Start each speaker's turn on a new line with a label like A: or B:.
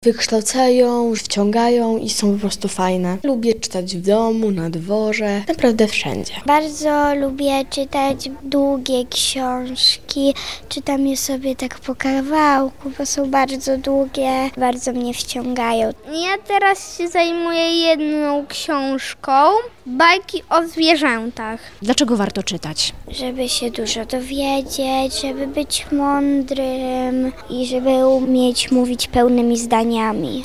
A: Wykształcają, wciągają i są po prostu fajne. Lubię czytać w domu, na dworze, naprawdę wszędzie.
B: Bardzo lubię czytać długie książki. Czytam je sobie tak po kawałku, bo są bardzo długie, bardzo mnie wciągają.
C: Ja teraz się zajmuję jedną książką, bajki o zwierzętach.
D: Dlaczego warto czytać?
B: Żeby się dużo dowiedzieć, żeby być mądrym i żeby umieć mówić pełnymi zdaniami.